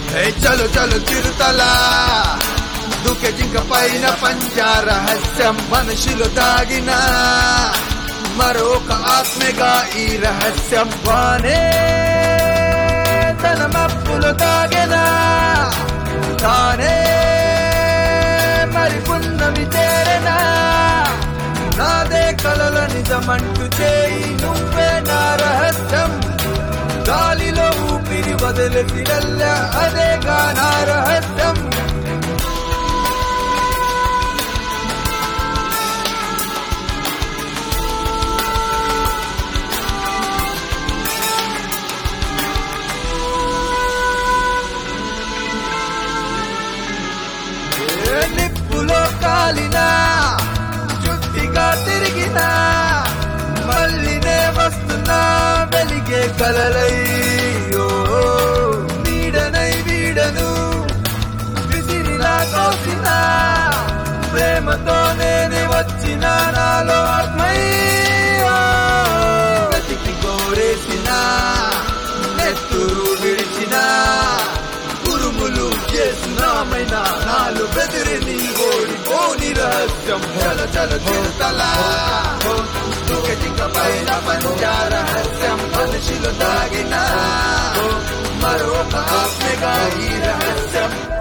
హే చలో చలో చిరుతల దుకే జింక పైన పంజా రహస్యం మనిషిలో దాగిన మరొక ఆత్మగా ఈ రహస్యం వానే తన మప్పులు తాగెనా తానే మరి పున్నమి చేరెనా నాదే కలల నిజమంటూ చేయి నువ్వే నా రహస్యం గాలిలో ఊపిరి వదిలిసిడల్ల అదేగా నా రహస్యం నిప్పులో కాలినా చుట్టిగా తిరిగినా మళ్ళీనే వస్తున్నా వెలిగే కలలయ్యో వీడనై వీడను విసిరిలా కోసినా ప్రేమతో నేనే వచ్చిన నాలో ఆత్మయ్యో బతికి కోరేసిన నెత్తురు విడిచినా ఉరుములు చేసినామైనా నాలు బెదిరిని ఓడిపోని రహస్యం చల చల చిరుతల దుకే జింక పైన పంజా రహస్యం మనిషిలో దాగిన మరొక ఆత్మగా ఈ రహస్యం